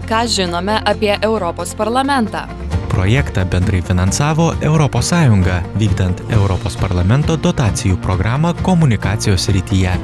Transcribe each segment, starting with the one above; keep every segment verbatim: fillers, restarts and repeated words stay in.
Ką žinome apie Europos parlamentą? Projektą bendrai finansavo Europos Sąjunga, vykdant Europos parlamento dotacijų programą komunikacijos srityje.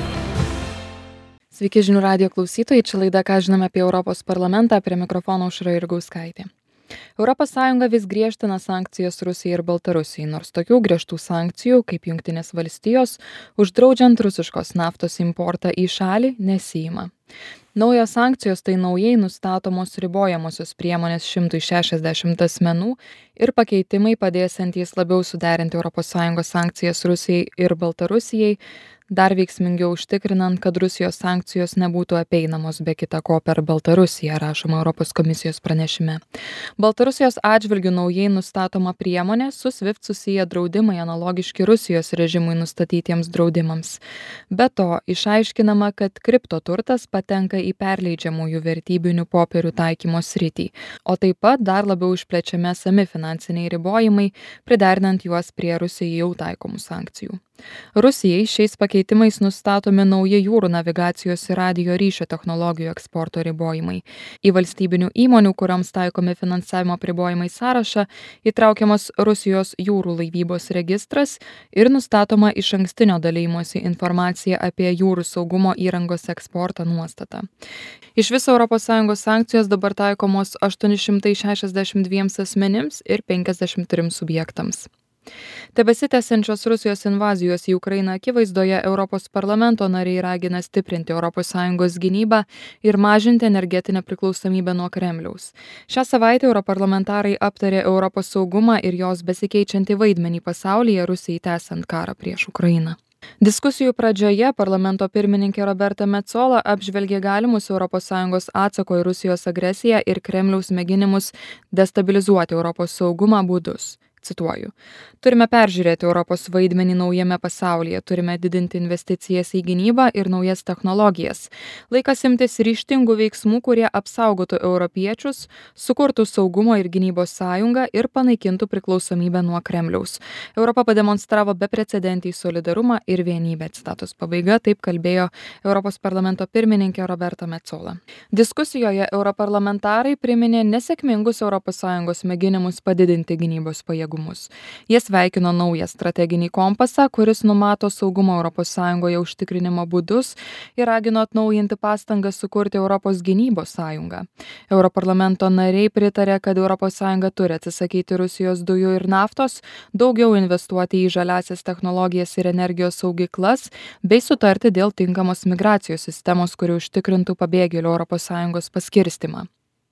Sveiki žinių radijo klausytojai, čia laida Ką žinome apie Europos parlamentą, prie mikrofono Aušra Jurgauskaitė. Europos Sąjunga vis griežtina sankcijas Rusijai ir Baltarusijai, nors tokių griežtų sankcijų, kaip Jungtinės valstijos, uždraudžiant rusiškos naftos importą į šalį, nesiima. Naujos sankcijos tai naujai nustatomos ribojamosios priemonės šimtui šešiasdešimt asmenų ir pakeitimai padėsiantys labiau suderinti Europos Sąjungos sankcijas Rusijai ir Baltarusijai, dar veiksmingiau užtikrinant, kad Rusijos sankcijos nebūtų apeinamos be kita ko per Baltarusiją, rašoma Europos komisijos pranešime. Baltarusijos atžvilgių naujai nustatoma priemonė su SWIFT susiję draudimai analogiški Rusijos režimui nustatytiems draudimams. Be to, išaiškinama, kad kriptoturtas patenka į perleidžiamųjų vertybinių popierių taikymo sritį, o taip pat dar labiau išplečiami esami finansiniai ribojimai, priderinant juos prie Rusijai jau taikomų sankcijų. Rusijai šiais pakeitimais nustatomi nauji jūrų navigacijos ir radijo ryšio technologijų eksporto ribojimai. Į valstybinių įmonių, kurioms taikomi finansavimo apribojimai sąrašą, įtraukiamas Rusijos jūrų laivybos registras ir nustatoma išankstinio dalijimosi informacija apie jūrų saugumo įrangos eksportą nuostata. Iš viso Europos Sąjungos sankcijos dabar taikomos aštuoni šimtai šešiasdešimt dviems asmenims ir penkiasdešimt trims subjektams. Tebesitęsiančios Rusijos invazijos į Ukrainą akivaizdoje Europos parlamento nariai ragina stiprinti Europos Sąjungos gynybą ir mažinti energetinę priklausomybę nuo Kremliaus. Šią savaitę europarlamentarai aptarė Europos saugumą ir jos besikeičiantį vaidmenį pasaulyje Rusijai tęsiant karą prieš Ukrainą. Diskusijų pradžioje parlamento pirmininkė Roberta Metsola apžvelgė galimus Europos Sąjungos atsako į Rusijos agresiją ir Kremliaus mėginimus destabilizuoti Europos saugumą būdus. Cituoju, turime peržiūrėti Europos vaidmenį naujame pasaulyje, turime didinti investicijas į gynybą ir naujas technologijas. Laikas imtis ryžtingų veiksmų, kurie apsaugotų europiečius, sukurtų saugumo ir gynybos sąjungą ir panaikintų priklausomybę nuo Kremliaus. Europa pademonstravo beprecedentį solidarumą ir vienybę. Citatos pabaiga, taip kalbėjo Europos parlamento pirmininkė Roberta Metsola. Diskusijoje europarlamentarai priminė nesėkmingus Europos Sąjungos mėginimus padidinti gynybos pajėgumus. Jie sveikino naują strateginį kompasą, kuris numato saugumo Europos Sąjungoje užtikrinimo būdus ir ragino atnaujinti pastangas sukurti Europos gynybos sąjungą. Europarlamento nariai pritarė, kad Europos Sąjunga turi atsisakyti Rusijos dujų ir naftos, daugiau investuoti į žaliąsias technologijas ir energijos saugyklas, bei sutarti dėl tinkamos migracijos sistemos, kuri užtikrintų pabėgėlių Europos Sąjungos paskirstymą.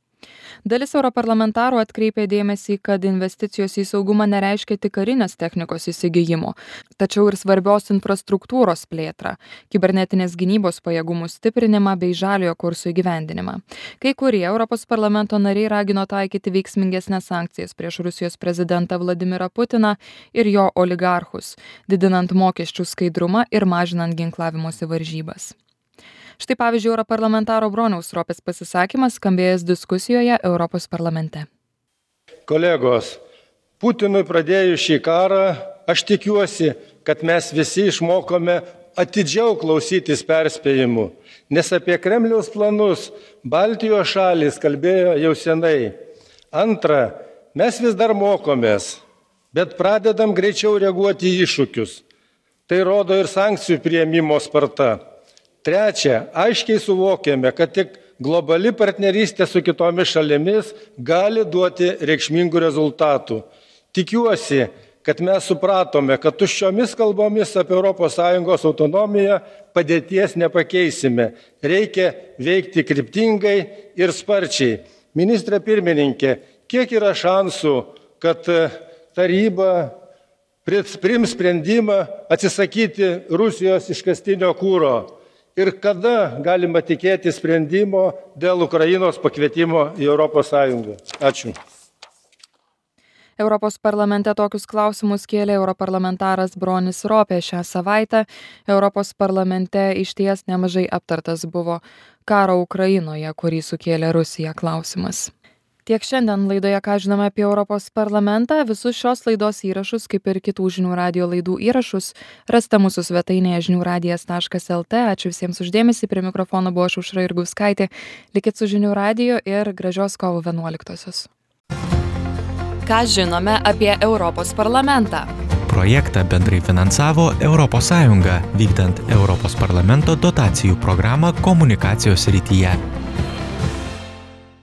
Dalis europarlamentarų atkreipė dėmesį, kad investicijos į saugumą nereiškia tik karinės technikos įsigijimo, tačiau ir svarbios infrastruktūros plėtrą, kibernetinės gynybos pajėgumų stiprinimą bei žaliojo kurso įgyvendinimą. Kai kurie Europos parlamento nariai ragino taikyti veiksmingesnės sankcijas prieš Rusijos prezidentą Vladimirą Putiną ir jo oligarchus, didinant mokesčių skaidrumą ir mažinant ginklavimosi varžybas. Štai pavyzdžiui, europarlamentaro Broniaus Ropės pasisakymas skambėjęs diskusijoje Europos parlamente. Kolegos, Putinui pradėjus šį karą, aš tikiuosi, kad mes visi išmokome atidžiau klausytis perspėjimų, nes apie Kremliaus planus Baltijos šalys kalbėjo jau senai. Antra, mes vis dar mokomės, bet pradedam greičiau reaguoti į iššūkius. Tai rodo ir sankcijų priėmimo sparta. Trečia, aiškiai suvokiame, kad tik globali partnerystė su kitomis šalimis gali duoti reikšmingų rezultatų. Tikiuosi, kad mes supratome, kad tuščiomis kalbomis apie Europos Sąjungos autonomiją padėties nepakeisime. Reikia veikti kryptingai ir sparčiai. Ministrė pirmininkė, kiek yra šansų, kad taryba priims sprendimą atsisakyti Rusijos iškastinio kuro? Ir kada galima tikėti sprendimo dėl Ukrainos pakvietimo į Europos Sąjungą? Ačiū. Europos parlamente tokius klausimus kėlė europarlamentaras Bronis Ropė šią savaitę. Europos parlamente išties nemažai aptartas buvo karo Ukrainoje, kurį sukėlė Rusija klausimas. Tiek šiandien laidoje, ką žinome apie Europos parlamentą. Visus šios laidos įrašus, kaip ir kitų žinių radijo laidų įrašus, rasite mūsų svetainėje žinių radijas taškas el tė. Ačiū visiems uždėmesį. Prie mikrofono buvo Aušra Jurgauskaitė. Likit su žinių radiju ir gražios kovo vienuoliktosios. Ką žinome apie Europos parlamentą? Projektą bendrai finansavo Europos Sąjunga, vykdant Europos parlamento dotacijų programą komunikacijos srityje.